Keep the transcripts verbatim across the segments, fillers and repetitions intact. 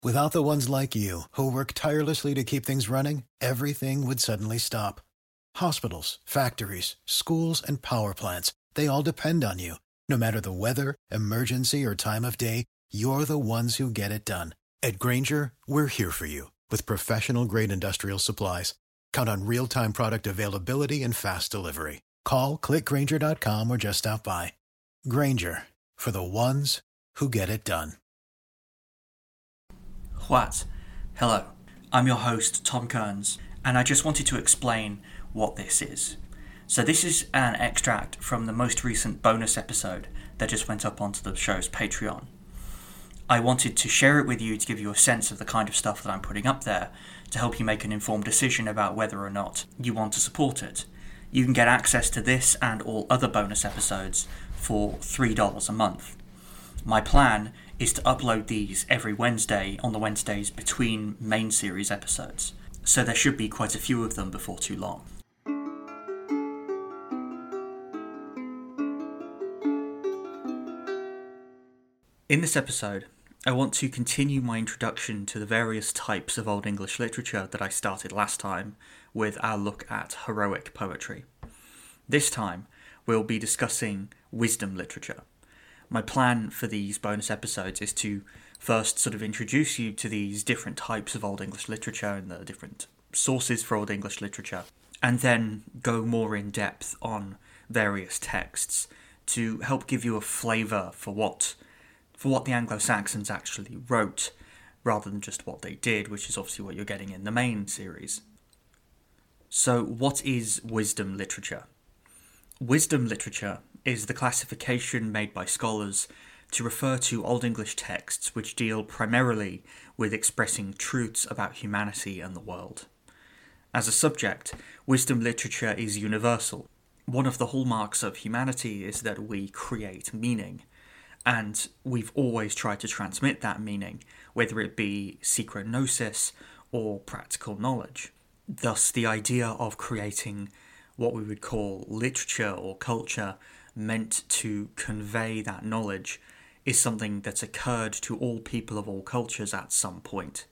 Without the ones like you, who work tirelessly to keep things running, everything would suddenly stop. Hospitals, factories, schools, and power plants, they all depend on you. No matter the weather, emergency, or time of day, you're the ones who get it done. At Grainger, we're here for you with professional-grade industrial supplies. Count on real-time product availability and fast delivery. Call, click Grainger dot com, or just stop by. Grainger, for the ones who get it done. What? Hello, I'm your host, Tom Kearns, and I just wanted to explain what this is. So this is an extract from the most recent bonus episode that just went up onto the show's Patreon. I wanted to share it with you to give you a sense of the kind of stuff that I'm putting up there to help you make an informed decision about whether or not you want to support it. You can get access to this and all other bonus episodes for three dollars a month. My plan is to upload these every Wednesday on the Wednesdays between main series episodes, so there should be quite a few of them before too long. In this episode, I want to continue my introduction to the various types of Old English literature that I started last time with our look at heroic poetry. This time, we'll be discussing wisdom literature. My plan for these bonus episodes is to first sort of introduce you to these different types of Old English literature and the different sources for Old English literature, and then go more in depth on various texts to help give you a flavour for what for what the Anglo-Saxons actually wrote, rather than just what they did, which is obviously what you're getting in the main series. So, what is wisdom literature? Wisdom literature is the classification made by scholars to refer to Old English texts which deal primarily with expressing truths about humanity and the world. As a subject, wisdom literature is universal. One of the hallmarks of humanity is that we create meaning, and we've always tried to transmit that meaning, whether it be secret gnosis or practical knowledge. Thus, the idea of creating what we would call literature or culture meant to convey that knowledge is something that's occurred to all people of all cultures at some point.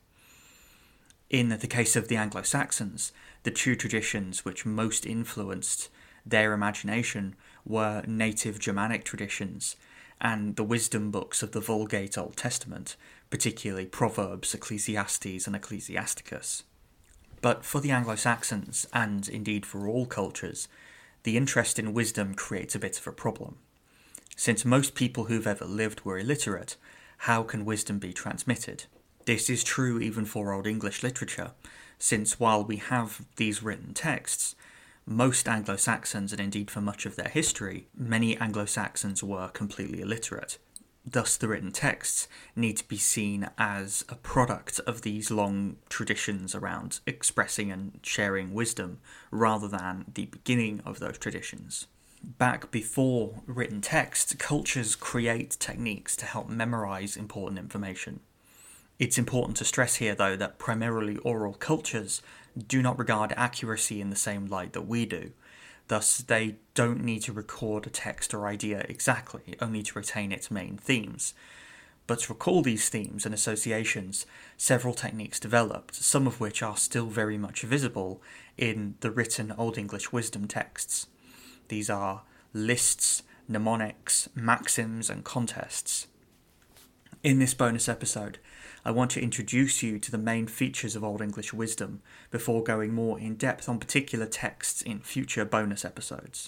In the case of the Anglo-Saxons, the two traditions which most influenced their imagination were native Germanic traditions and the wisdom books of the Vulgate Old Testament, particularly Proverbs, Ecclesiastes, and Ecclesiasticus. But for the Anglo-Saxons, and indeed for all cultures, the interest in wisdom creates a bit of a problem. Since most people who've ever lived were illiterate, how can wisdom be transmitted? This is true even for Old English literature, since while we have these written texts, most Anglo-Saxons, and indeed for much of their history, many Anglo-Saxons were completely illiterate. Thus, the written texts need to be seen as a product of these long traditions around expressing and sharing wisdom, rather than the beginning of those traditions. Back before written text, cultures create techniques to help memorize important information. It's important to stress here, though, that primarily oral cultures do not regard accuracy in the same light that we do. Thus, they don't need to record a text or idea exactly, only to retain its main themes. But to recall these themes and associations, several techniques developed, some of which are still very much visible in the written Old English wisdom texts. These are lists, mnemonics, maxims, and contests. In this bonus episode, I want to introduce you to the main features of Old English wisdom before going more in depth on particular texts in future bonus episodes.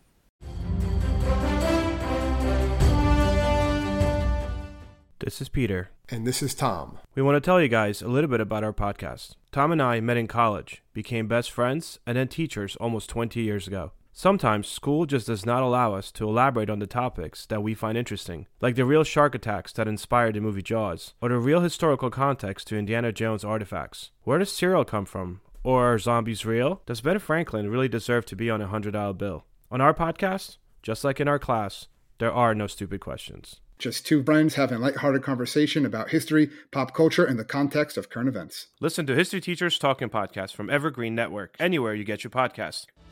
This is Peter. And this is Tom. We want to tell you guys a little bit about our podcast. Tom and I met in college, became best friends, and then teachers almost twenty years ago. Sometimes school just does not allow us to elaborate on the topics that we find interesting, like the real shark attacks that inspired the movie Jaws, or the real historical context to Indiana Jones artifacts. Where does cereal come from? Or are zombies real? Does Ben Franklin really deserve to be on a one hundred dollar bill? On our podcast, just like in our class, there are no stupid questions. Just two friends having a lighthearted conversation about history, pop culture, and the context of current events. Listen to History Teachers Talking Podcast from Evergreen Network, anywhere you get your podcasts.